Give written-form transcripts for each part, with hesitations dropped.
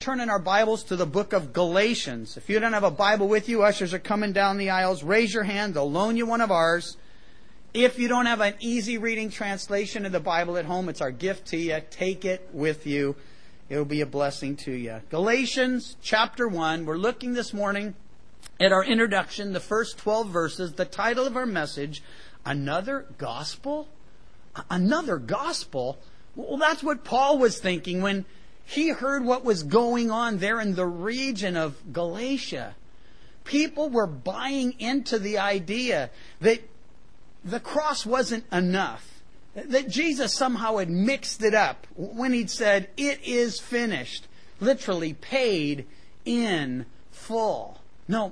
turn in our Bibles to the book of Galatians. If you don't have a Bible with you, ushers are coming down the aisles. Raise your hand. They'll loan you one of ours. If you don't have an easy reading translation of the Bible at home, it's our gift to you. Take it with you. It'll be a blessing to you. Galatians chapter 1. We're looking this morning at our introduction, the first 12 verses. The title of our message, Another Gospel? Another Gospel? Well, that's what Paul was thinking when he heard what was going on there in the region of Galatia. People were buying into the idea that the cross wasn't enough, that Jesus somehow had mixed it up when he'd said, "It is finished," literally paid in full. No,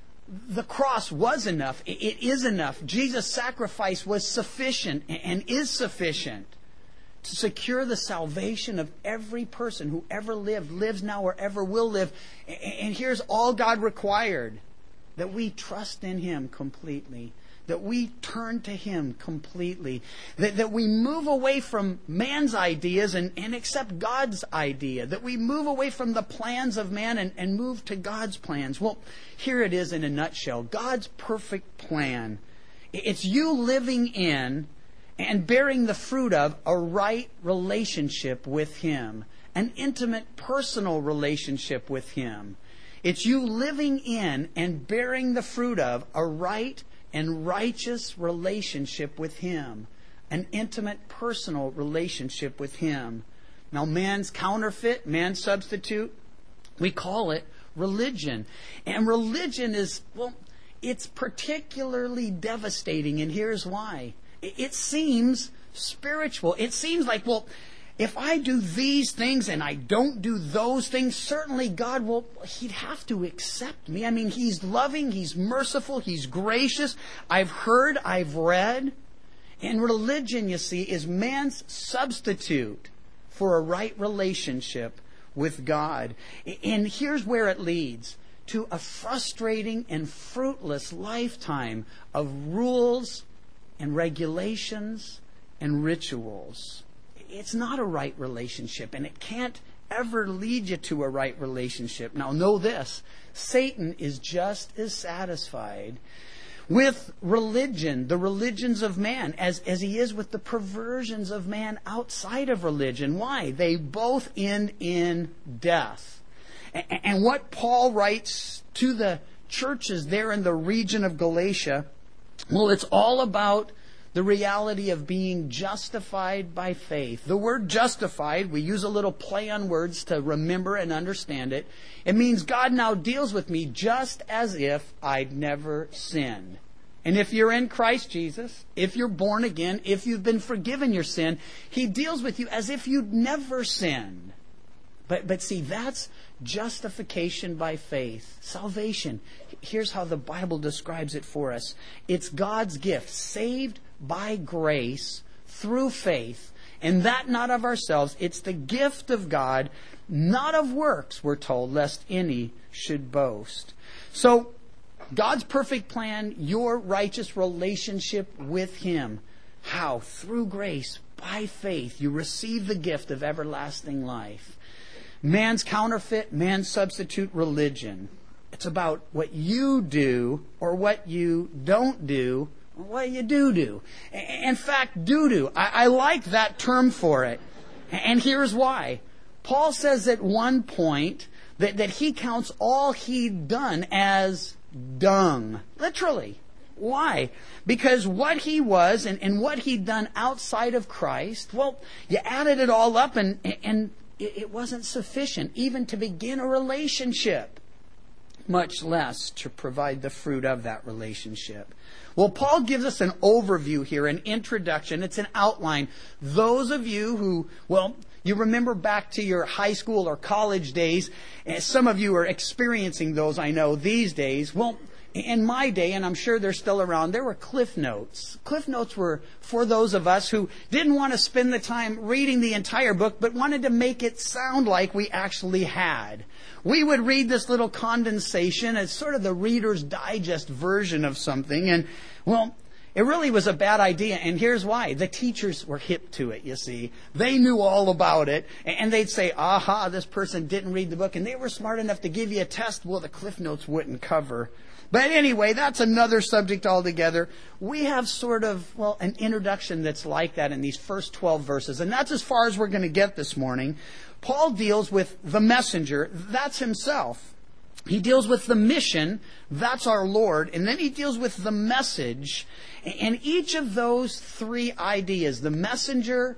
the cross was enough. It is enough. Jesus' sacrifice was sufficient and is sufficient to secure the salvation of every person who ever lived, lives now, or ever will live. And here's all God required: that we trust in Him completely, that we turn to Him completely, that we move away from man's ideas and accept God's idea, that we move away from the plans of man and move to God's plans. Well, here it is in a nutshell. God's perfect plan. It's you living in and bearing the fruit of a right relationship with Him, an intimate, personal relationship with Him. It's you living in and bearing the fruit of a right and righteous relationship with Him, an intimate, personal relationship with Him. Now, man's counterfeit, man's substitute, we call it religion. And religion is, well, it's particularly devastating, and here's why. It seems spiritual. It seems like, well, if I do these things and I don't do those things, certainly God will, He'd have to accept me. I mean, He's loving, He's merciful, He's gracious. I've heard, I've read. And religion, you see, is man's substitute for a right relationship with God. And here's where it leads: to a frustrating and fruitless lifetime of rules and regulations and rituals. It's not a right relationship, and it can't ever lead you to a right relationship. Now, know this: Satan is just as satisfied with religion, the religions of man, as he is with the perversions of man outside of religion. Why? They both end in death. And what Paul writes to the churches there in the region of Galatia, well, it's all about the reality of being justified by faith. The word justified, we use a little play on words to remember and understand it. It means God now deals with me just as if I'd never sinned. And if you're in Christ Jesus, if you're born again, if you've been forgiven your sin, He deals with you as if you'd never sinned. But see, that's justification by faith. Salvation. Here's how the Bible describes it for us. It's God's gift, saved by grace through faith, and that not of ourselves. It's the gift of God, not of works, we're told, lest any should boast. So, God's perfect plan, your righteous relationship with Him. How? Through grace, by faith, you receive the gift of everlasting life. Man's counterfeit, man's substitute religion. It's about what you do or what you don't do, or what you do. In fact, do. I like that term for it. And here's why. Paul says at one point that he counts all he'd done as dung. Literally. Why? Because what he was and what he'd done outside of Christ, well, you added it all up and it wasn't sufficient even to begin a relationship, much less to provide the fruit of that relationship. Well, Paul gives us an overview here, an introduction. It's an outline. Those of you who, well, you remember back to your high school or college days, and some of you are experiencing those, I know, these days. Well, in my day, and I'm sure they're still around, there were Cliff Notes. Cliff Notes were for those of us who didn't want to spend the time reading the entire book, but wanted to make it sound like we actually had. We would read this little condensation as sort of the Reader's Digest version of something, and, well, It really was a bad idea, and here's why. The teachers were hip to it, you see. They knew all about it, and they'd say, aha, this person didn't read the book, and they were smart enough to give you a test. Well, the Cliff Notes wouldn't cover. But anyway, that's another subject altogether. We have sort of, an introduction that's like that in these first 12 verses, and that's as far as we're going to get this morning. Paul deals with the messenger, that's himself. He deals with the mission, that's our Lord, and then he deals with the message. And each of those three ideas, the messenger,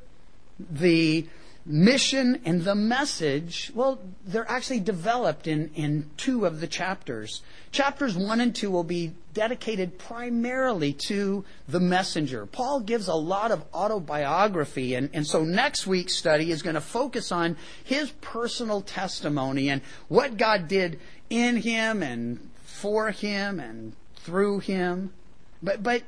the mission, and the message, they're actually developed in two of the chapters. Chapters 1 and 2 will be dedicated primarily to the messenger. Paul gives a lot of autobiography, and so next week's study is going to focus on his personal testimony and what God did in him and for him and through him. But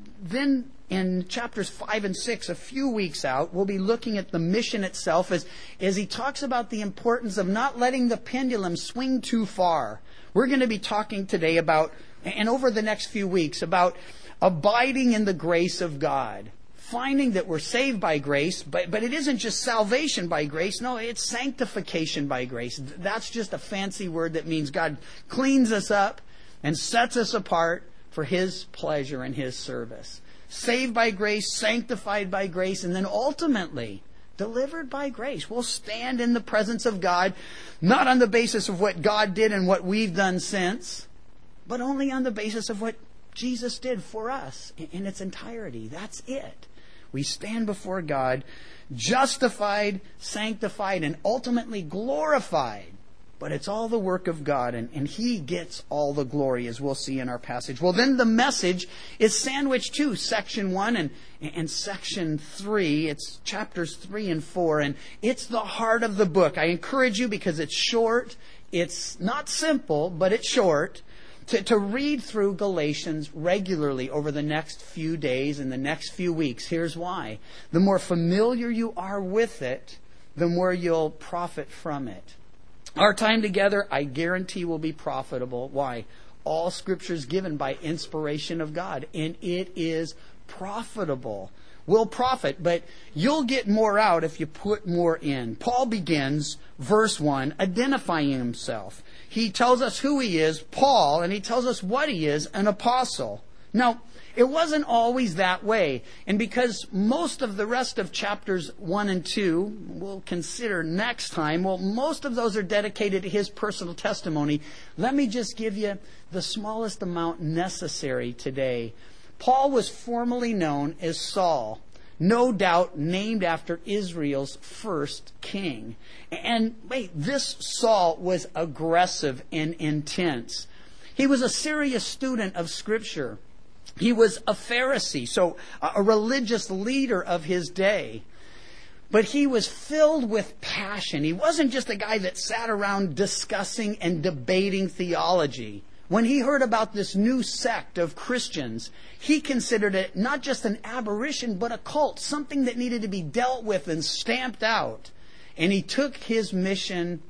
then in chapters 5 and 6, a few weeks out, we'll be looking at the mission itself as he talks about the importance of not letting the pendulum swing too far. We're going to be talking today about, and over the next few weeks, about abiding in the grace of God. Finding that we're saved by grace, but it isn't just salvation by grace. No, it's sanctification by grace. That's just a fancy word that means God cleans us up and sets us apart for His pleasure and His service. Saved by grace, sanctified by grace, and then ultimately delivered by grace. We'll stand in the presence of God, not on the basis of what God did and what we've done since, but only on the basis of what Jesus did for us in its entirety. That's it. We stand before God, justified, sanctified, and ultimately glorified. But it's all the work of God, and He gets all the glory, as we'll see in our passage. Well, then the message is sandwiched too. Section 1 and Section 3. It's chapters 3 and 4, and it's the heart of the book. I encourage you, because it's short. It's not simple, but it's short. To read through Galatians regularly over the next few days and the next few weeks. Here's why. The more familiar you are with it, the more you'll profit from it. Our time together, I guarantee, will be profitable. Why? All Scripture is given by inspiration of God, and it is profitable. We'll profit, but you'll get more out if you put more in. Paul begins, verse 1, identifying himself. He tells us who he is, Paul, and he tells us what he is, an apostle. Now, it wasn't always that way. And because most of the rest of chapters 1 and 2 we'll consider next time, most of those are dedicated to his personal testimony. Let me just give you the smallest amount necessary today. Paul was formerly known as Saul, no doubt named after Israel's first king. And this Saul was aggressive and intense. He was a serious student of Scripture. He was a Pharisee, so a religious leader of his day. But he was filled with passion. He wasn't just a guy that sat around discussing and debating theology. When he heard about this new sect of Christians, he considered it not just an aberration, but a cult, something that needed to be dealt with and stamped out. And he took his mission,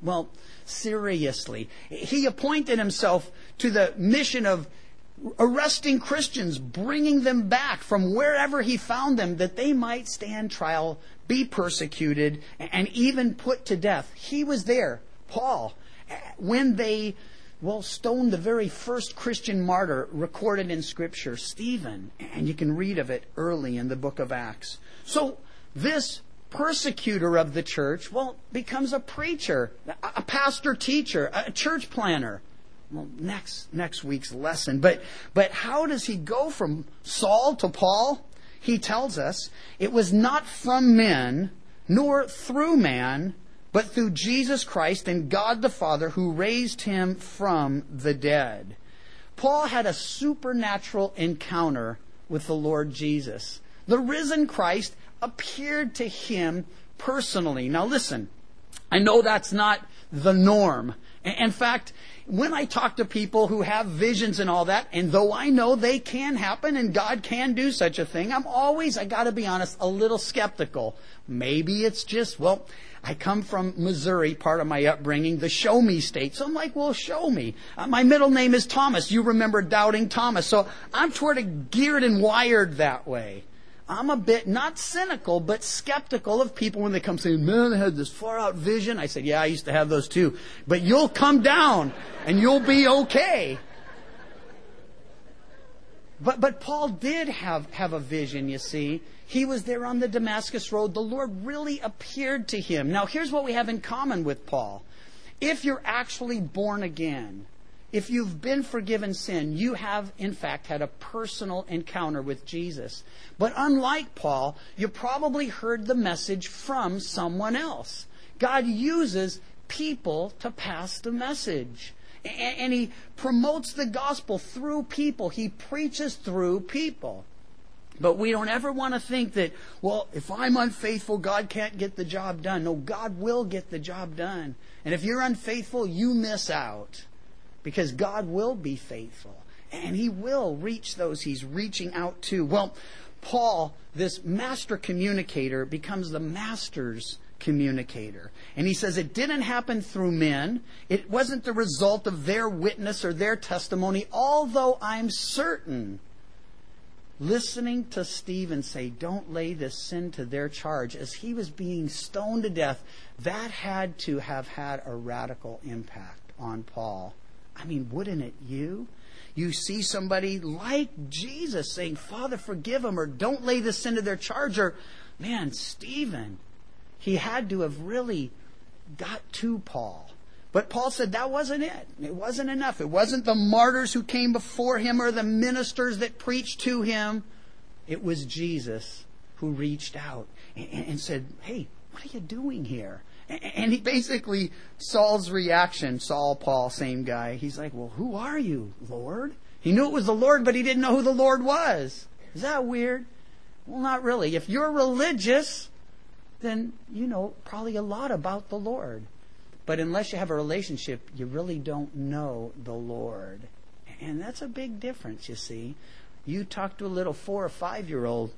seriously. He appointed himself to the mission of arresting Christians, bringing them back from wherever he found them, that they might stand trial, be persecuted, and even put to death. He was there, Paul, when they stoned the very first Christian martyr recorded in Scripture, Stephen. And you can read of it early in the book of Acts. So this persecutor of the church, becomes a preacher, a pastor teacher, a church planner. Next week's lesson. But how does he go from Saul to Paul? He tells us, it was not from men, nor through man, but through Jesus Christ and God the Father, who raised him from the dead. Paul had a supernatural encounter with the Lord Jesus. The risen Christ appeared to him personally. Now listen, I know that's not the norm. In fact, when I talk to people who have visions and all that, and though I know they can happen and God can do such a thing, I'm always, I got to be honest, a little skeptical. Maybe it's just, I come from Missouri, part of my upbringing, the show me state. So I'm like, well, show me. My middle name is Thomas. You remember Doubting Thomas. So I'm sort of geared and wired that way. I'm a bit, not cynical, but skeptical of people when they come saying, man, I had this far out vision. I said, yeah, I used to have those too. But you'll come down and you'll be okay. But Paul did have a vision, you see. He was there on the Damascus Road. The Lord really appeared to him. Now, here's what we have in common with Paul. If you're actually born again, if you've been forgiven sin, you have, in fact, had a personal encounter with Jesus. But unlike Paul, you probably heard the message from someone else. God uses people to pass the message. And He promotes the gospel through people. He preaches through people. But we don't ever want to think that, well, if I'm unfaithful, God can't get the job done. No, God will get the job done. And if you're unfaithful, you miss out. Because God will be faithful. And He will reach those He's reaching out to. Well, Paul, this master communicator, becomes the master's communicator. And he says it didn't happen through men. It wasn't the result of their witness or their testimony, although I'm certain listening to Stephen say, don't lay this sin to their charge, as he was being stoned to death, that had to have had a radical impact on Paul. I mean, wouldn't it you? You see somebody like Jesus saying, Father, forgive them, or don't lay this sin to their charge, or, man, Stephen, he had to have really got to Paul. But Paul said that wasn't it. It wasn't enough. It wasn't the martyrs who came before him or the ministers that preached to him. It was Jesus who reached out and said, hey, what are you doing here? And he basically, Saul's reaction, Saul, Paul, same guy. He's like, well, who are you, Lord? He knew it was the Lord, but he didn't know who the Lord was. Is that weird? Well, not really. If you're religious, then you know probably a lot about the Lord. But unless you have a relationship, you really don't know the Lord. And that's a big difference, you see. You talk to a little 4 or 5-year-old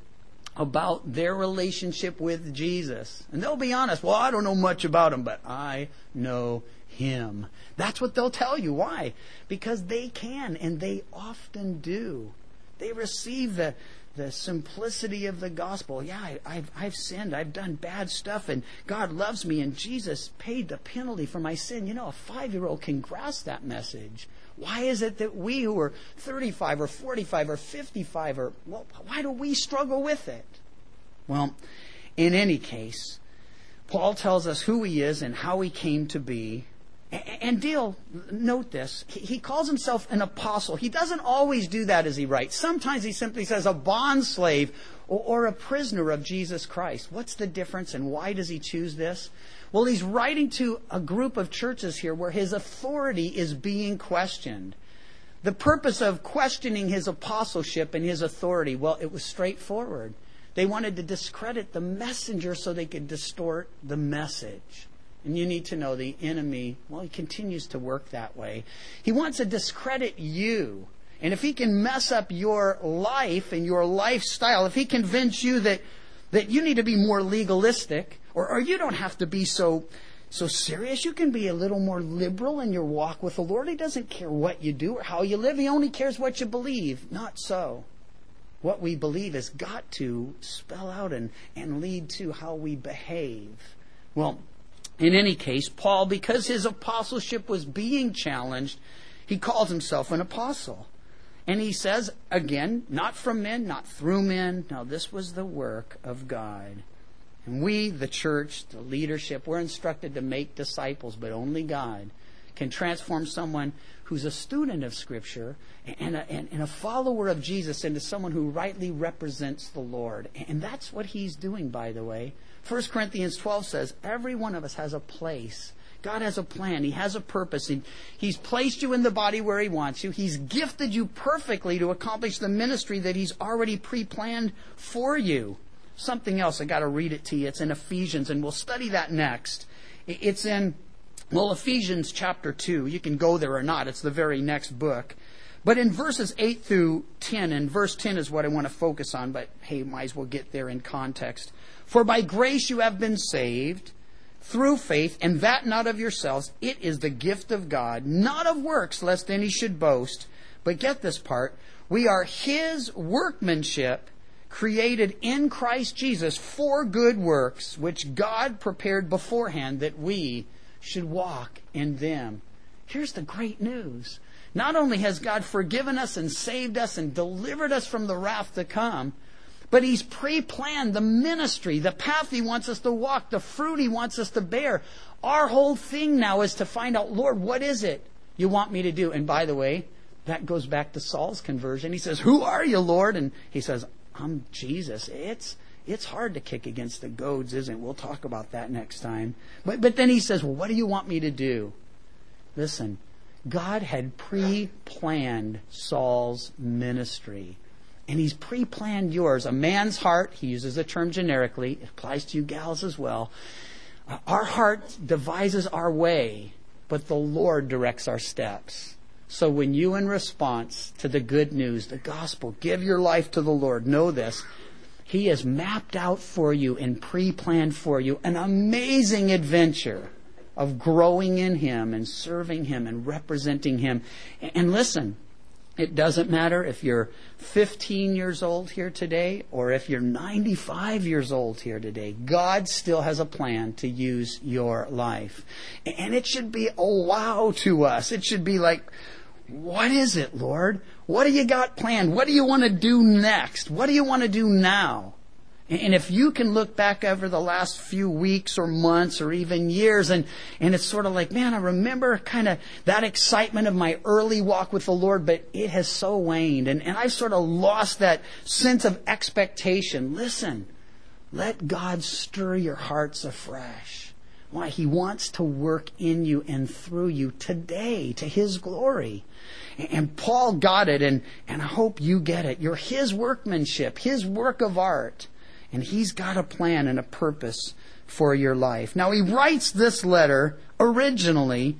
about their relationship with Jesus, and they'll be honest, well, I don't know much about Him, but I know Him. That's what they'll tell you. Why? Because they can, and they often do. They receive the simplicity of the gospel. Yeah, I've sinned. I've done bad stuff, and God loves me, and Jesus paid the penalty for my sin. You know, a 5-year-old can grasp that message. Why is it that we who are 35 or 45 or 55, why do we struggle with it? Well, in any case, Paul tells us who he is and how he came to be. And note this, he calls himself an apostle. He doesn't always do that as he writes. Sometimes he simply says a bondslave or a prisoner of Jesus Christ. What's the difference, and why does he choose this? Well, he's writing to a group of churches here where his authority is being questioned. The purpose of questioning his apostleship and his authority, well, it was straightforward. They wanted to discredit the messenger so they could distort the message. And you need to know the enemy, well, he continues to work that way. He wants to discredit you. And if he can mess up your life and your lifestyle, if he convince you that you need to be more legalistic, or you don't have to be so serious, you can be a little more liberal in your walk with the Lord. He doesn't care what you do or how you live. He only cares what you believe. Not so. What we believe has got to spell out and lead to how we behave. Well, in any case, Paul, because his apostleship was being challenged, he calls himself an apostle. And he says, again, not from men, not through men. No, this was the work of God. And we, the church, the leadership, we're instructed to make disciples, but only God can transform someone who's a student of Scripture and a follower of Jesus into someone who rightly represents the Lord. And that's what he's doing, by the way. 1 Corinthians 12 says, every one of us has a place. God has a plan. He has a purpose. He's placed you in the body where He wants you. He's gifted you perfectly to accomplish the ministry that He's already pre-planned for you. Something else, I got to read it to you. It's in Ephesians, and we'll study that next. It's in, Ephesians chapter 2. You can go there or not. It's the very next book. But in verses 8 through 10, and verse 10 is what I want to focus on, but hey, might as well get there in context. For by grace you have been saved through faith, and that not of yourselves. It is the gift of God, not of works, lest any should boast. But get this part. We are His workmanship, created in Christ Jesus for good works, which God prepared beforehand that we should walk in them. Here's the great news. Not only has God forgiven us and saved us and delivered us from the wrath to come, but He's pre-planned the ministry, the path He wants us to walk, the fruit He wants us to bear. Our whole thing now is to find out, Lord, what is it you want me to do? And by the way, that goes back to Saul's conversion. He says, who are you, Lord? And he says, I'm Jesus. It's hard to kick against the goads, isn't it? We'll talk about that next time. But then he says, well, what do you want me to do? Listen, God had pre-planned Saul's ministry. And He's pre-planned yours. A man's heart, he uses the term generically, it applies to you gals as well. Our heart devises our way, but the Lord directs our steps. So when you, in response to the good news, the gospel, give your life to the Lord, know this. He has mapped out for you and pre-planned for you an amazing adventure of growing in Him and serving Him and representing Him. And listen, it doesn't matter if you're 15 years old here today or if you're 95 years old here today. God still has a plan to use your life. And it should be a wow to us. It should be like, what is it, Lord? What do you got planned? What do you want to do next? What do you want to do now? And if you can look back over the last few weeks or months or even years, and it's sort of like, man, I remember kind of that excitement of my early walk with the Lord, but it has so waned. And I've sort of lost that sense of expectation. Listen, let God stir your hearts afresh. Why? He wants to work in you and through you today to His glory. And Paul got it, and I hope you get it. You're His workmanship, His work of art. And He's got a plan and a purpose for your life. Now, he writes this letter originally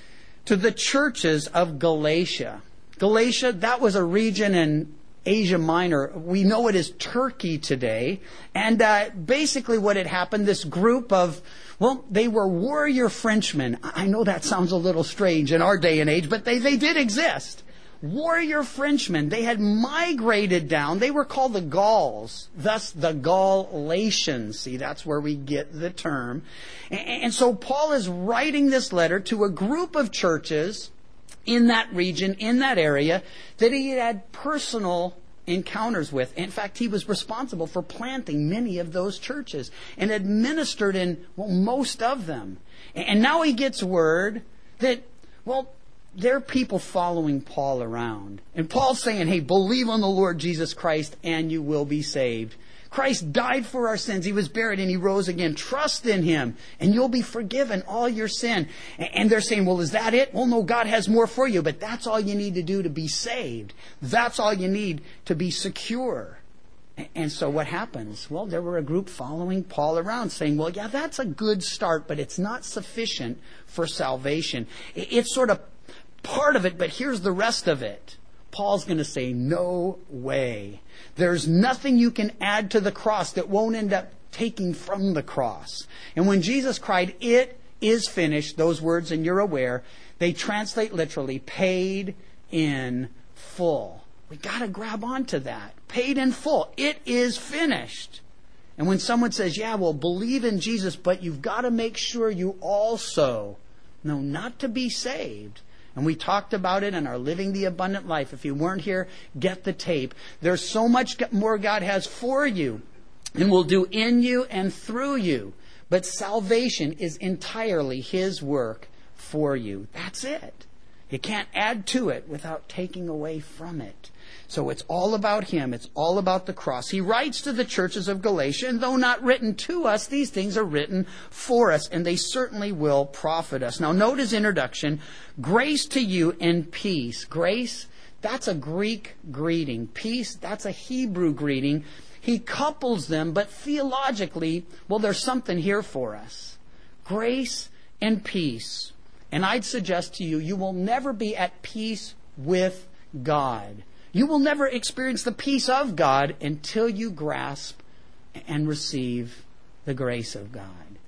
to the churches of Galatia. Galatia, that was a region in Asia Minor. We know it as Turkey today. And basically what had happened, this group of, well, they were warrior Frenchmen. I know that sounds a little strange in our day and age, but they did exist. Warrior Frenchmen, they had migrated down. They were called the Gauls, thus the Galatians. See, that's where we get the term. And so Paul is writing this letter to a group of churches in that region, in that area, that he had personal encounters with. In fact, he was responsible for planting many of those churches and administered in, well, most of them. And now he gets word that, well, there are people following Paul around. And Paul's saying, hey, believe on the Lord Jesus Christ and you will be saved. Christ died for our sins. He was buried and He rose again. Trust in Him and you'll be forgiven all your sin. And they're saying, well, is that it? Well, no, God has more for you, but that's all you need to do to be saved. That's all you need to be secure. And so what happens? Well, there were a group following Paul around saying, well, yeah, that's a good start, but it's not sufficient for salvation. It's sort of part of it, but here's the rest of it. Paul's going to say, no way. There's nothing you can add to the cross that won't end up taking from the cross. And when Jesus cried, it is finished, those words, and you're aware, they translate literally, paid in full. We got to grab onto that. Paid in full. It is finished. And when someone says, yeah, well, believe in Jesus, but you've got to make sure you also know not to be saved. And we talked about it in our Living the Abundant Life. If you weren't here, get the tape. There's so much more God has for you and will do in you and through you. But salvation is entirely His work for you. That's it. You can't add to it without taking away from it. So it's all about Him. It's all about the cross. He writes to the churches of Galatia, and though not written to us, these things are written for us, and they certainly will profit us. Now, note his introduction. Grace to you and peace. Grace, that's a Greek greeting. Peace, that's a Hebrew greeting. He couples them, but theologically, well, there's something here for us. Grace and peace. And I'd suggest to you, you will never be at peace with God. You will never experience the peace of God until you grasp and receive the grace of God.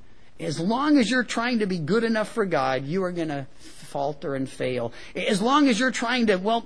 As long as you're trying to be good enough for God, you are going to falter and fail. As long as you're trying to,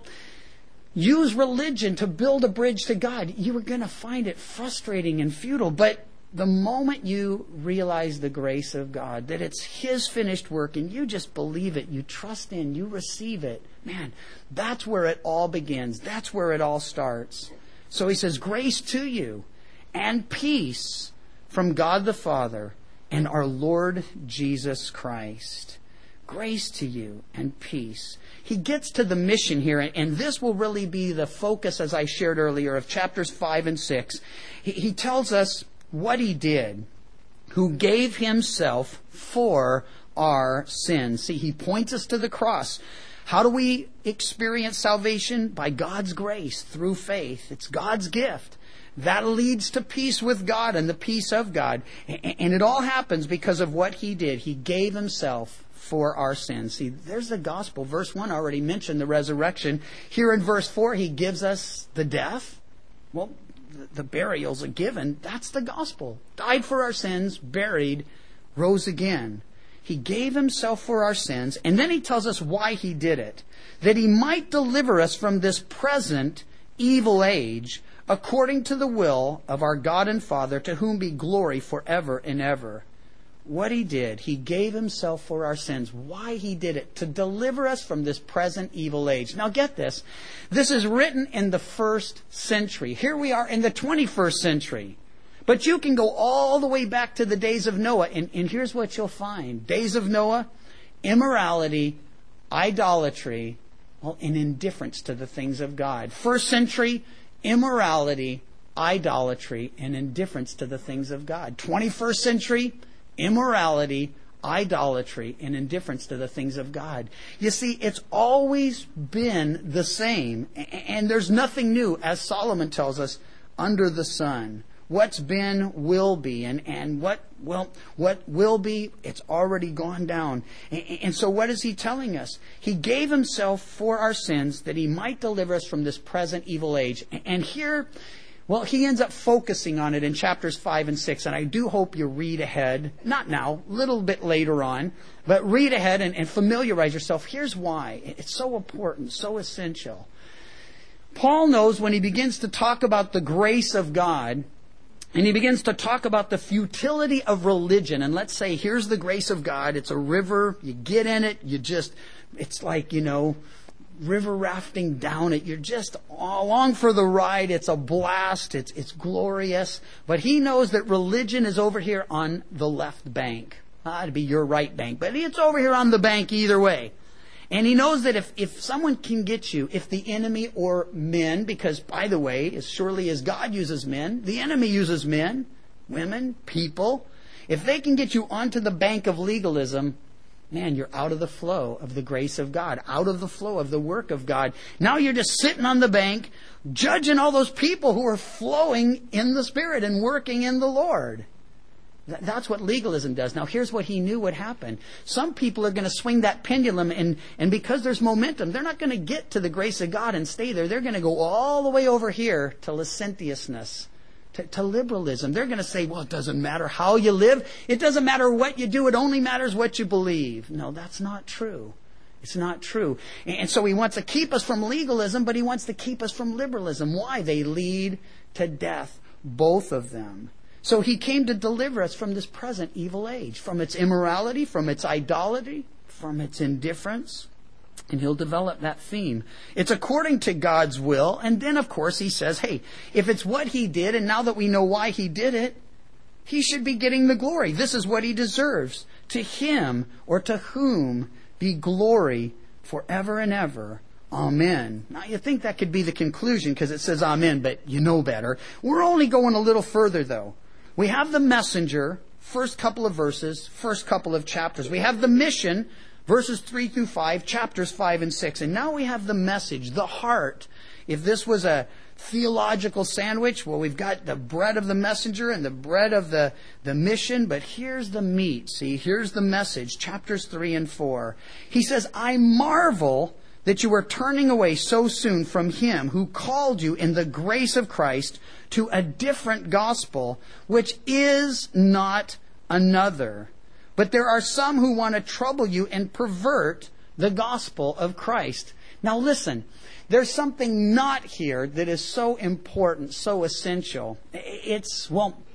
use religion to build a bridge to God, you are going to find it frustrating and futile. But the moment you realize the grace of God, that it's His finished work, and you just believe it, you trust in, you receive it, man, that's where it all begins. That's where it all starts. So he says, grace to you and peace from God the Father and our Lord Jesus Christ. Grace to you and peace. He gets to the mission here, and this will really be the focus, as I shared earlier, of chapters 5 and 6. He tells us what He did, who gave Himself for our sins. See, He points us to the cross. How do we experience salvation? By God's grace, through faith. It's God's gift. That leads to peace with God and the peace of God. And it all happens because of what He did. He gave Himself for our sins. See, there's the gospel. Verse 1 already mentioned the resurrection. Here in verse 4, He gives us the death. Well, the burial's a given. That's the gospel. Died for our sins, buried, rose again. He gave Himself for our sins, and then He tells us why He did it. That He might deliver us from this present evil age, according to the will of our God and Father, to whom be glory forever and ever. What He did, He gave Himself for our sins. Why He did it? To deliver us from this present evil age. Now get this. This is written in the 1st century. Here we are in the 21st century. But you can go all the way back to the days of Noah, and here's what you'll find. Days of Noah, immorality, idolatry, and indifference to the things of God. 1st century, immorality, idolatry, and indifference to the things of God. 21st century, immorality, idolatry, and indifference to the things of God. You see, it's always been the same, and there's nothing new, as Solomon tells us, under the sun. What's been will be, and what will be, it's already gone down. And so what is He telling us? He gave Himself for our sins that He might deliver us from this present evil age. And here, He ends up focusing on it in chapters 5 and 6. And I do hope you read ahead, not now, a little bit later on, but read ahead and familiarize yourself. Here's why. It's so important, so essential. Paul knows when he begins to talk about the grace of God, and he begins to talk about the futility of religion. And let's say, here's the grace of God. It's a river. You get in it. It's like, river rafting down it. You're just along for the ride. It's a blast. It's glorious. But he knows that religion is over here on the left bank. It'd be your right bank. But it's over here on the bank either way. And he knows that if someone can get you, if the enemy or men, because by the way, as surely as God uses men, the enemy uses men, women, people. If they can get you onto the bank of legalism, man, you're out of the flow of the grace of God, out of the flow of the work of God. Now you're just sitting on the bank, judging all those people who are flowing in the Spirit and working in the Lord. That's what legalism does. Now, here's what he knew would happen. Some people are going to swing that pendulum, and because there's momentum, they're not going to get to the grace of God and stay there. They're going to go all the way over here to licentiousness, to liberalism. They're going to say, well, it doesn't matter how you live. It doesn't matter what you do. It only matters what you believe. No, that's not true. It's not true. And so he wants to keep us from legalism, but he wants to keep us from liberalism. Why? They lead to death, both of them. So he came to deliver us from this present evil age, from its immorality, from its idolatry, from its indifference. And he'll develop that theme. It's according to God's will. And then, of course, he says, hey, if it's what he did, and now that we know why he did it, he should be getting the glory. This is what he deserves. To him, or to whom, be glory forever and ever. Amen. Now, you think that could be the conclusion because it says amen, but you know better. We're only going a little further, though. We have the messenger, first couple of verses, first couple of chapters. We have the mission, verses 3 through 5, chapters 5 and 6. And now we have the message, the heart. If this was a theological sandwich, well, we've got the bread of the messenger and the bread of the mission. But here's the meat. See, here's the message, chapters 3 and 4. He says, I marvel that you are turning away so soon from him who called you in the grace of Christ to a different gospel, which is not another. But there are some who want to trouble you and pervert the gospel of Christ. Now listen, there's something not here that is so important, so essential. It's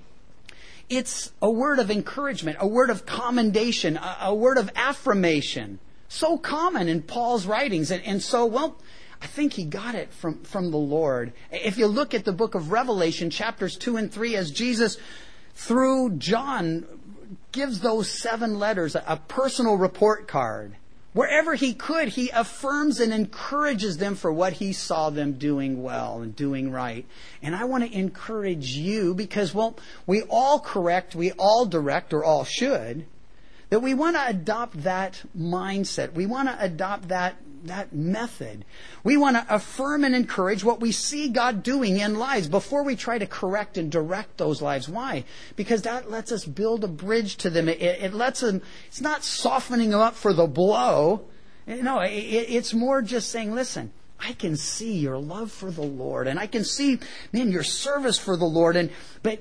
a word of encouragement, a word of commendation, a word of affirmation. So common in Paul's writings. And so, I think he got it from the Lord. If you look at the book of Revelation, chapters 2 and 3, as Jesus, through John, gives those 7 letters a personal report card. Wherever he could, he affirms and encourages them for what he saw them doing well and doing right. And I want to encourage you because, we all correct, we all direct, or all should, that we want to adopt that mindset. We want to adopt that method. We want to affirm and encourage what we see God doing in lives before we try to correct and direct those lives. Why? Because that lets us build a bridge to them. It lets them, it's not softening them up for the blow. No, it's more just saying, listen, I can see your love for the Lord, and I can see, your service for the Lord, and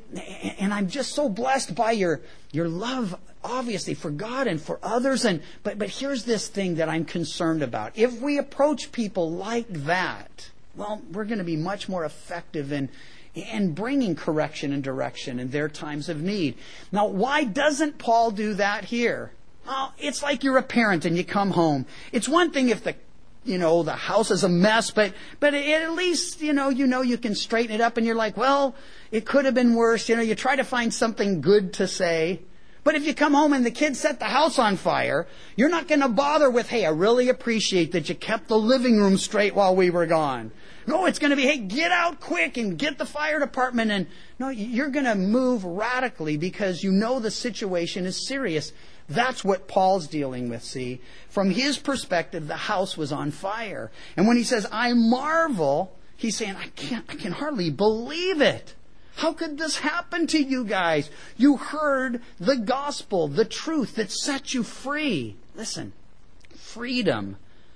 I'm just so blessed by your love, obviously, for God and for others. But here's this thing that I'm concerned about. If we approach people like that, we're going to be much more effective in bringing correction and direction in their times of need. Now, why doesn't Paul do that here? It's like you're a parent and you come home. It's one thing if the house is a mess, but at least, you can straighten it up and you're like, it could have been worse. You try to find something good to say. But if you come home and the kids set the house on fire, you're not going to bother with, hey, I really appreciate that you kept the living room straight while we were gone. No, it's going to be, hey, get out quick and get the fire department. And no, you're going to move radically because you know the situation is serious. That's what Paul's dealing with, see. From his perspective, the house was on fire. And when he says, I marvel, he's saying, I can hardly believe it. How could this happen to you guys? You heard the gospel, the truth that set you free. Listen, freedom.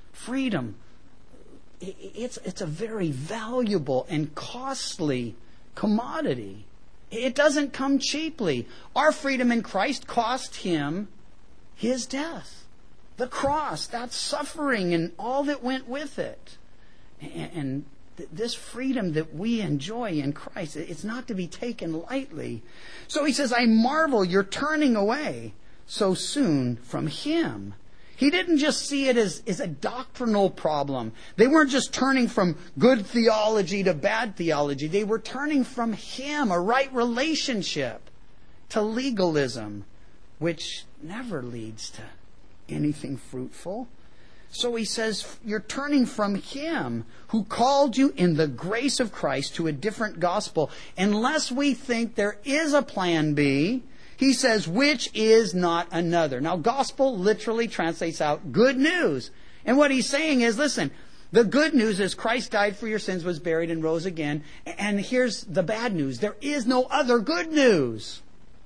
It's a very valuable and costly commodity. It doesn't come cheaply. Our freedom in Christ cost Him His death. The cross, that suffering and all that went with it. And this freedom that we enjoy in Christ, it's not to be taken lightly. So he says, I marvel you're turning away so soon from Him. He didn't just see it as a doctrinal problem. They weren't just turning from good theology to bad theology. They were turning from Him, a right relationship, to legalism, which never leads to anything fruitful. So he says, you're turning from Him who called you in the grace of Christ to a different gospel. Unless we think there is a plan B, he says, which is not another. Now, gospel literally translates out good news. And what he's saying is, listen, the good news is Christ died for your sins, was buried, and rose again. And here's the bad news. There is no other good news.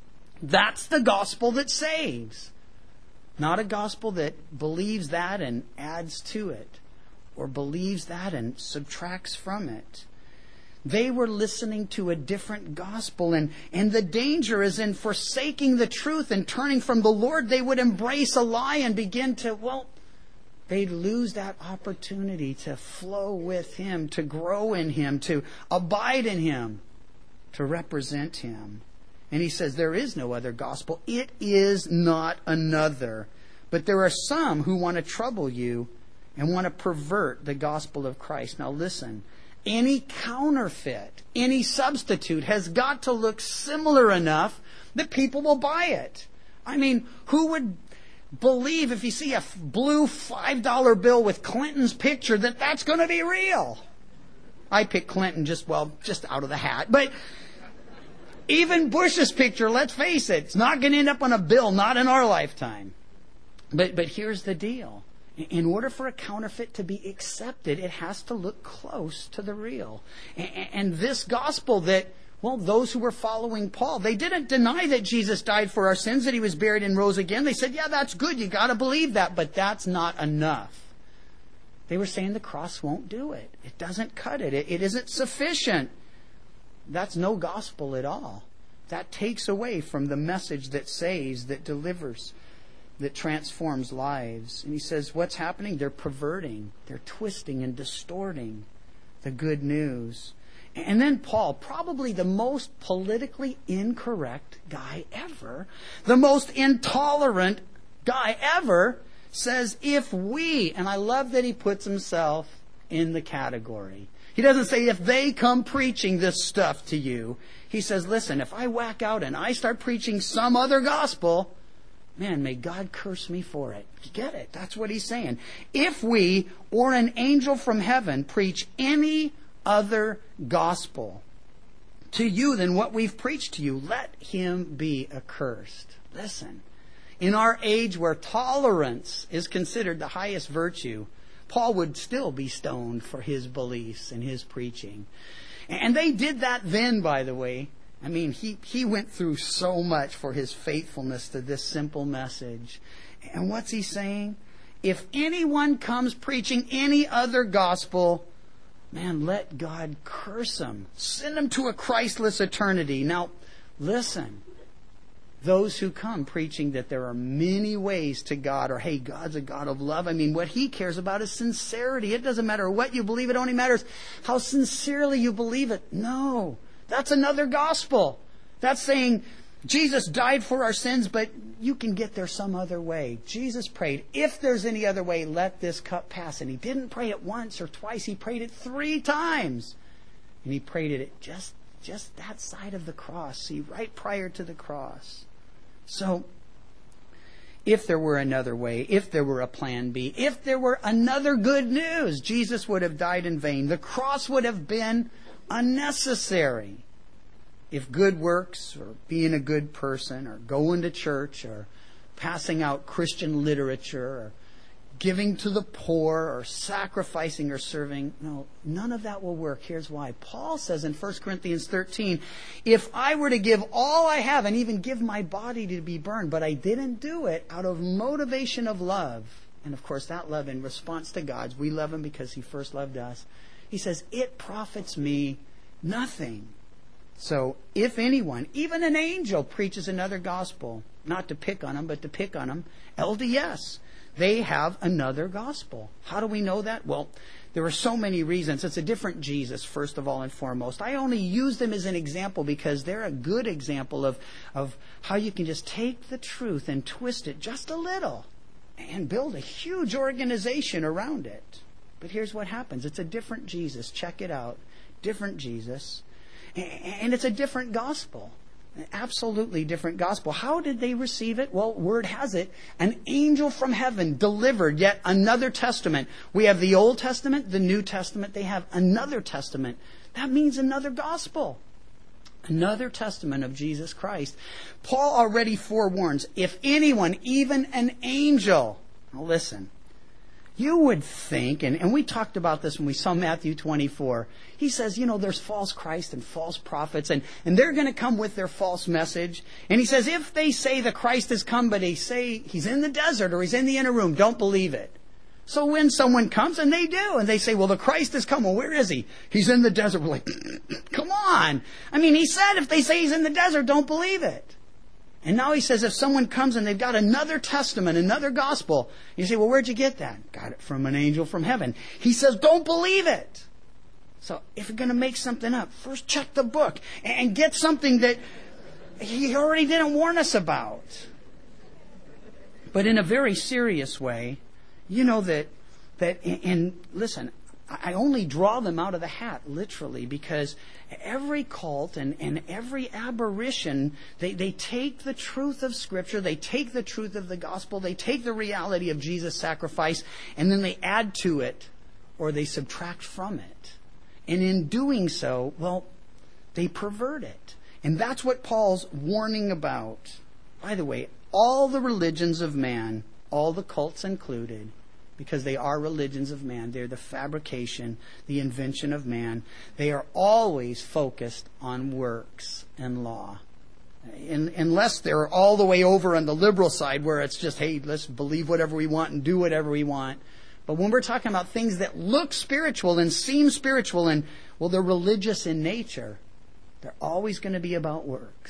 That's the gospel that saves. Not a gospel that believes that and adds to it, or believes that and subtracts from it. They were listening to a different gospel, and the danger is in forsaking the truth and turning from the Lord. They would embrace a lie and begin to, they'd lose that opportunity to flow with Him, to grow in Him, to abide in Him, to represent Him. And he says, there is no other gospel. It is not another. But there are some who want to trouble you and want to pervert the gospel of Christ. Now listen, any counterfeit, any substitute has got to look similar enough that people will buy it. I mean, who would believe if you see a blue $5 bill with Clinton's picture that that's going to be real? I picked Clinton just out of the hat. But even Bush's picture, let's face it, it's not going to end up on a bill, not in our lifetime. But here's the deal. In order for a counterfeit to be accepted, it has to look close to the real. And this gospel that, those who were following Paul, they didn't deny that Jesus died for our sins, that He was buried and rose again. They said, yeah, that's good. You got to believe that, but that's not enough. They were saying the cross won't do it. It doesn't cut it. It isn't sufficient. That's no gospel at all. That takes away from the message that saves, that delivers. that transforms lives. And he says, what's happening? They're perverting, they're twisting and distorting the good news. And then Paul, probably the most politically incorrect guy ever, the most intolerant guy ever, says if we, and I love that he puts himself in the category. He doesn't say if they come preaching this stuff to you. He says, listen, if I whack out and I start preaching some other gospel, man, may God curse me for it. You get it? That's what he's saying. If we or an angel from heaven preach any other gospel to you than what we've preached to you, let him be accursed. Listen, in our age where tolerance is considered the highest virtue, Paul would still be stoned for his beliefs and his preaching. And they did that then, by the way. I mean, he went through so much for his faithfulness to this simple message. And what's he saying? If anyone comes preaching any other gospel, man, let God curse him. Send him to a Christless eternity. Now, listen. Those who come preaching that there are many ways to God, or hey, God's a God of love. I mean, what he cares about is sincerity. It doesn't matter what you believe. It only matters how sincerely you believe it. No, that's another gospel. That's saying Jesus died for our sins, but you can get there some other way. Jesus prayed, if there's any other way, let this cup pass. And he didn't pray it once or twice. He prayed it 3 times. And he prayed it at just that side of the cross. See, right prior to the cross. So, if there were another way, if there were a plan B, if there were another good news, Jesus would have died in vain. The cross would have been unnecessary. If good works, or being a good person, or going to church, or passing out Christian literature, or giving to the poor, or sacrificing or serving, no, none of that will work. Here's why. Paul says in 1 Corinthians 13, if I were to give all I have and even give my body to be burned, but I didn't do it out of motivation of love, and of course that love in response to God's, we love him because he first loved us, he says, it profits me nothing. So if anyone, even an angel, preaches another gospel, not to pick on him, but to pick on him, LDS, they have another gospel. How do we know that? Well, there are so many reasons. It's a different Jesus, first of all and foremost. I only use them as an example because they're a good example of how you can just take the truth and twist it just a little and build a huge organization around it. But here's what happens. It's a different Jesus. Check it out. Different Jesus. And it's a different gospel. An absolutely different gospel. How did they receive it? Well, word has it, an angel from heaven delivered yet another testament. We have the Old Testament, the New Testament. They have another testament. That means another gospel. Another testament of Jesus Christ. Paul already forewarns, if anyone, even an angel, now listen, you would think, and we talked about this when we saw Matthew 24. He says, there's false Christ and false prophets, and they're going to come with their false message. And he says, if they say the Christ has come, but they say he's in the desert or he's in the inner room, don't believe it. So when someone comes, and they do, and they say, well, the Christ has come. Well, where is he? He's in the desert. We're like, come on. I mean, he said if they say he's in the desert, don't believe it. And now he says if someone comes and they've got another testament, another gospel, you say, well, where'd you get that? Got it from an angel from heaven. He says, don't believe it. So if you're going to make something up, first check the book and get something that he already didn't warn us about. But in a very serious way, you know that and listen, I only draw them out of the hat, literally, because every cult and every aberration, they take the truth of Scripture, they take the truth of the gospel, they take the reality of Jesus' sacrifice, and then they add to it, or they subtract from it. And in doing so, well, they pervert it. And that's what Paul's warning about. By the way, all the religions of man, all the cults included, because they are religions of man. They're the fabrication, the invention of man. They are always focused on works and law. Unless they're all the way over on the liberal side where it's just, hey, let's believe whatever we want and do whatever we want. But when we're talking about things that look spiritual and seem spiritual and, well, they're religious in nature, they're always going to be about works.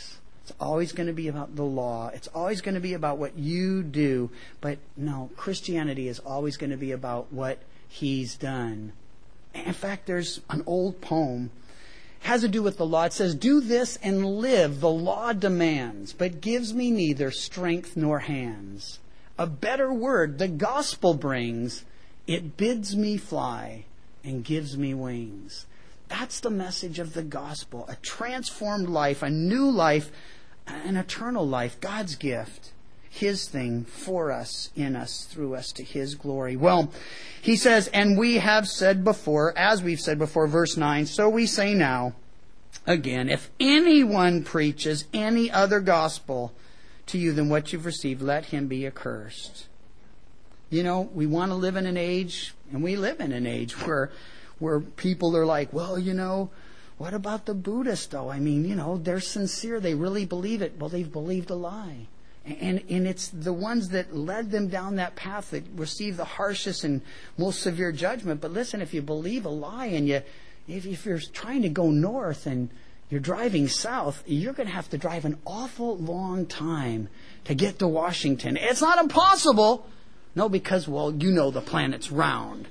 It's always going to be about the law. It's always going to be about what you do. But no, Christianity is always going to be about what He's done. In fact, there's an old poem. It has to do with the law. It says, "Do this and live, the law demands, but gives me neither strength nor hands. A better word the gospel brings. It bids me fly and gives me wings." That's the message of the gospel. A transformed life, a new life, an eternal life, God's gift. His thing for us, in us, through us, to His glory. Well, he says, and we have said before, as we've said before, verse 9, so we say now, again, if anyone preaches any other gospel to you than what you've received, let him be accursed. You know, we want to live in an age, and we live in an age where people are like, well, you know, what about the Buddhists, though? I mean, you know, they're sincere. They really believe it. Well, they've believed a lie. And it's the ones that led them down that path that receive the harshest and most severe judgment. But listen, if you believe a lie and if you're trying to go north and you're driving south, you're going to have to drive an awful long time to get to Washington. It's not impossible. No, because, well, you know the planet's round.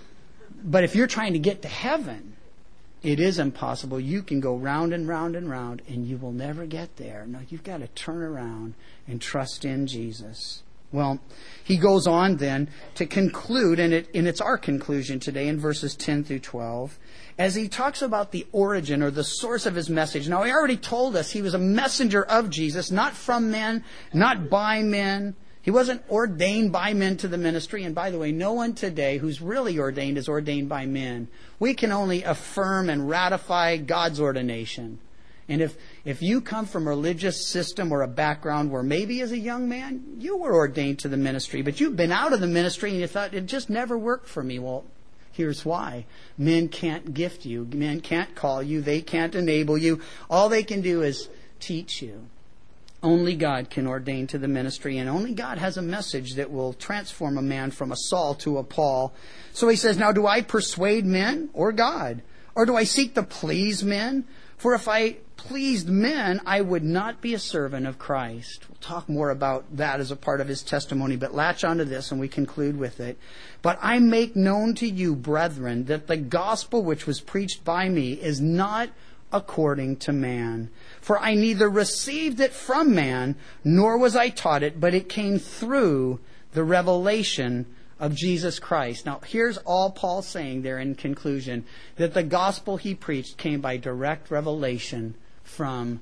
But if you're trying to get to heaven, it is impossible. You can go round and round and round, and you will never get there. No, you've got to turn around and trust in Jesus. Well, he goes on then to conclude, and it's our conclusion today in verses 10 through 12, as he talks about the origin or the source of his message. Now, he already told us he was a messenger of Jesus, not from men, not by men. He wasn't ordained by men to the ministry. And by the way, no one today who's really ordained is ordained by men. We can only affirm and ratify God's ordination. And if you come from a religious system or a background where maybe as a young man you were ordained to the ministry, but you've been out of the ministry and you thought, it just never worked for me. Well, here's why. Men can't gift you. Men can't call you. They can't enable you. All they can do is teach you. Only God can ordain to the ministry, and only God has a message that will transform a man from a Saul to a Paul. So he says, now do I persuade men or God? Or do I seek to please men? For if I pleased men, I would not be a servant of Christ. We'll talk more about that as a part of his testimony, but latch onto this and we conclude with it. But I make known to you, brethren, that the gospel which was preached by me is not according to man. For I neither received it from man, nor was I taught it, but it came through the revelation of Jesus Christ. Now, here's all Paul's saying there in conclusion, that the gospel he preached came by direct revelation from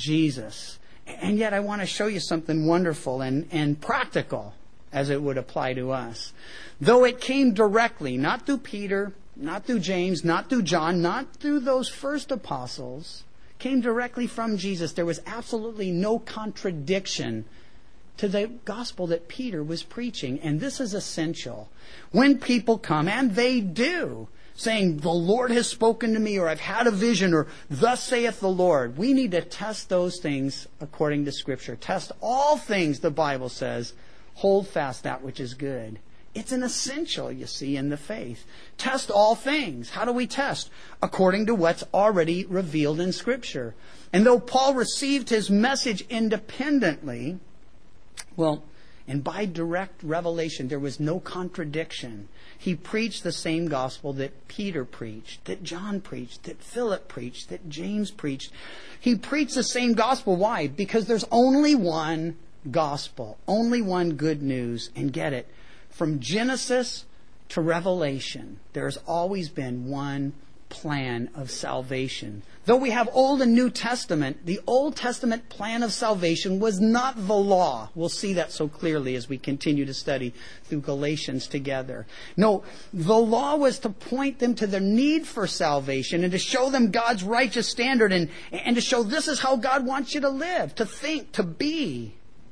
Jesus. And yet I want to show you something wonderful and practical as it would apply to us. Though it came directly, not through Peter, not through James, not through John, not through those first apostles, came directly from Jesus. There was absolutely no contradiction to the gospel that Peter was preaching. And this is essential. When people come, and they do, saying, the Lord has spoken to me, or I've had a vision, or thus saith the Lord, we need to test those things according to Scripture. Test all things, the Bible says. Hold fast that which is good. It's an essential, you see, in the faith. Test all things. How do we test? According to what's already revealed in Scripture. And though Paul received his message independently, well, and by direct revelation, there was no contradiction. He preached the same gospel that Peter preached, that John preached, that Philip preached, that James preached. He preached the same gospel. Why? Because there's only one gospel, only one good news. And get it, from Genesis to Revelation, there's always been one plan of salvation. Though we have Old and New Testament, the Old Testament plan of salvation was not the law. We'll see that so clearly as we continue to study through Galatians together. No, the law was to point them to their need for salvation and to show them God's righteous standard and to show this is how God wants you to live, to think, to be.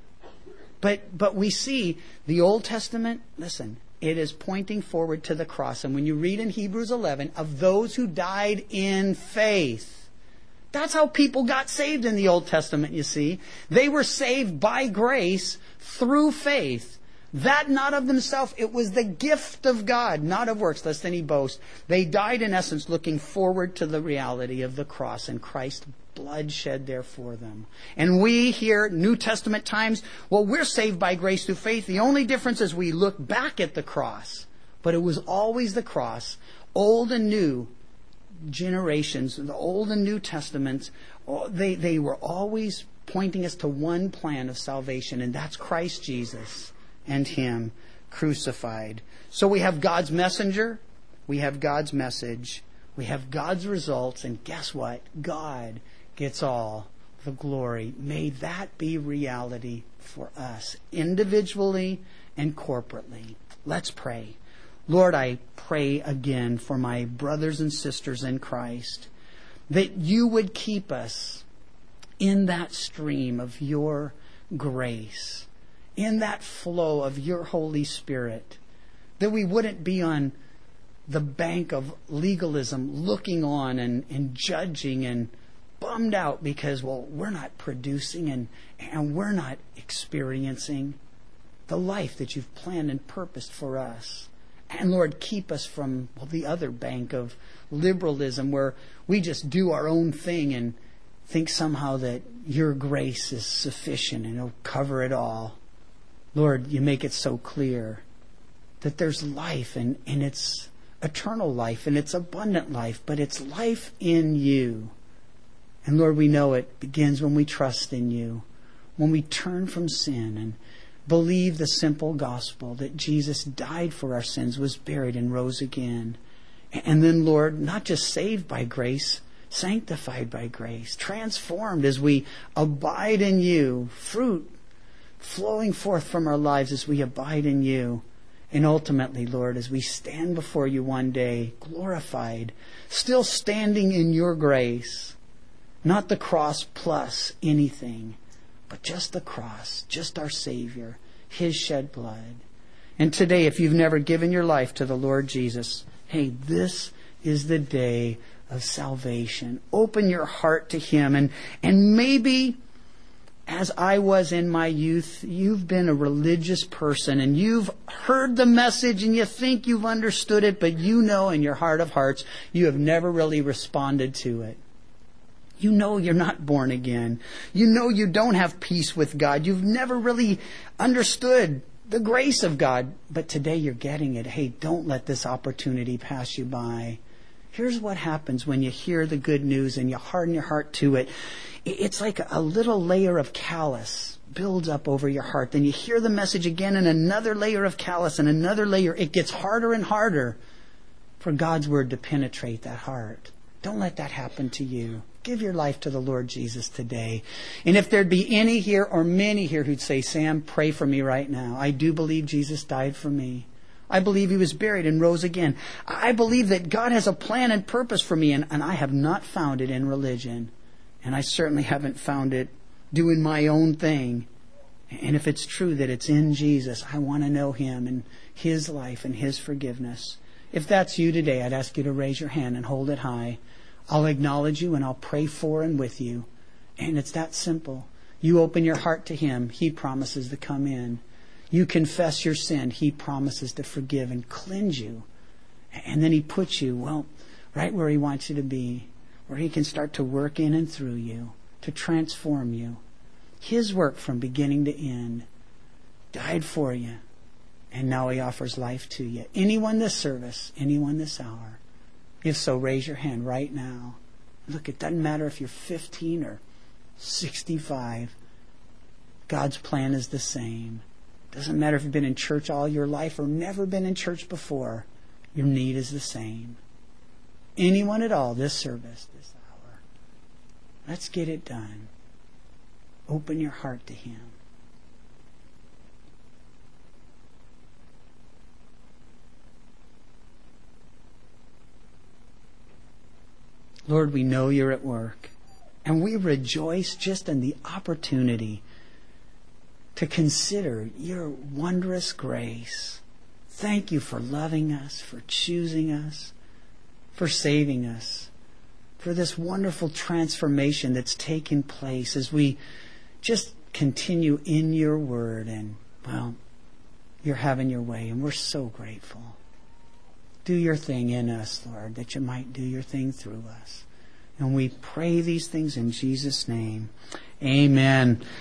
But we see the Old Testament, listen, it is pointing forward to the cross. And when you read in Hebrews 11 of those who died in faith, that's how people got saved in the Old Testament, you see. They were saved by grace through faith. That not of themselves, it was the gift of God, not of works, lest any boast. They died in essence looking forward to the reality of the cross and Christ's blood shed there for them. And we here, New Testament times, well, we're saved by grace through faith. The only difference is we look back at the cross. But it was always the cross. Old and new generations, the Old and New Testaments, they were always pointing us to one plan of salvation, and that's Christ Jesus and Him crucified. So we have God's messenger, we have God's message, we have God's results, and guess what? God gets all the glory. May that be reality for us, individually and corporately. Let's pray. Lord, I pray again for my brothers and sisters in Christ, that you would keep us in that stream of your grace, in that flow of your Holy Spirit, that we wouldn't be on the bank of legalism looking on and judging and bummed out because, well, we're not producing and we're not experiencing the life that you've planned and purposed for us. And Lord, keep us from the other bank of liberalism where we just do our own thing and think somehow that your grace is sufficient and it'll cover it all. Lord, you make it so clear that there's life and it's eternal life and it's abundant life, but it's life in you. And Lord, we know it begins when we trust in you, when we turn from sin and believe the simple gospel that Jesus died for our sins, was buried, and rose again. And then, Lord, not just saved by grace, sanctified by grace, transformed as we abide in you, fruit flowing forth from our lives as we abide in you. And ultimately, Lord, as we stand before you one day, glorified, still standing in your grace, not the cross plus anything, but just the cross, just our Savior, His shed blood. And today, if you've never given your life to the Lord Jesus, hey, this is the day of salvation. Open your heart to Him. And maybe, as I was in my youth, you've been a religious person and you've heard the message and you think you've understood it, but you know in your heart of hearts you have never really responded to it. You know you're not born again. You know you don't have peace with God. You've never really understood the grace of God. But today you're getting it. Hey, don't let this opportunity pass you by. Here's what happens when you hear the good news and you harden your heart to it. It's like a little layer of callus builds up over your heart. Then you hear the message again and another layer of callus and another layer. It gets harder and harder for God's word to penetrate that heart. Don't let that happen to you. Give your life to the Lord Jesus today. And if there'd be any here or many here who'd say, Sam, pray for me right now. I do believe Jesus died for me. I believe He was buried and rose again. I believe that God has a plan and purpose for me, and I have not found it in religion. And I certainly haven't found it doing my own thing. And if it's true that it's in Jesus, I want to know Him and His life and His forgiveness. If that's you today, I'd ask you to raise your hand and hold it high. I'll acknowledge you and I'll pray for and with you. And it's that simple. You open your heart to Him, He promises to come in. You confess your sin, He promises to forgive and cleanse you. And then He puts you, right where He wants you to be, where He can start to work in and through you, to transform you. His work from beginning to end died for you. And now He offers life to you. Anyone this service, anyone this hour. If so, raise your hand right now. Look, it doesn't matter if you're 15 or 65. God's plan is the same. Doesn't matter if you've been in church all your life or never been in church before. Your need is the same. Anyone at all, this service, this hour. Let's get it done. Open your heart to Him. Lord, we know You're at work, and we rejoice just in the opportunity to consider Your wondrous grace. Thank You for loving us, for choosing us, for saving us, for this wonderful transformation that's taken place as we just continue in Your Word. And, you're having your way, and we're so grateful. Do your thing in us, Lord, that you might do your thing through us. And we pray these things in Jesus' name. Amen.